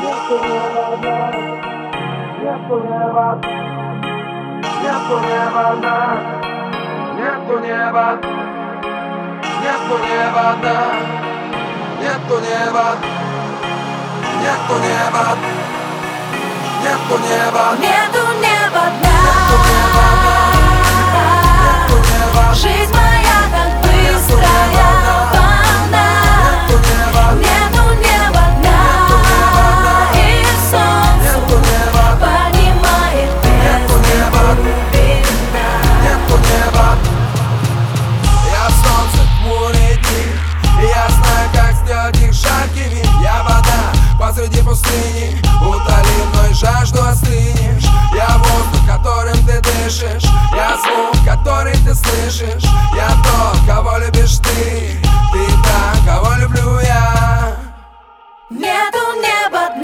Нету неба дна, нету неба, нету неба дна, нету неба, нету неба дна, нету неба, нету неба, нету неба, Нету неба дна. нету неба дна, нету неба, Жизнь моя как быстрая волна. нету неба, Нету неба дна. И солнце нету неба, поднимает нету неба, глубина. нету неба. Я солнце, хмурые дни, и я знаю, как сделать их жаркими. Я вода посреди пустыни, утоли мной жажду, остынешь. Я воздух, которым ты дышишь, я звук, который ты слышишь. Я тот, кого любишь ты та, кого люблю я. Нету неба дна.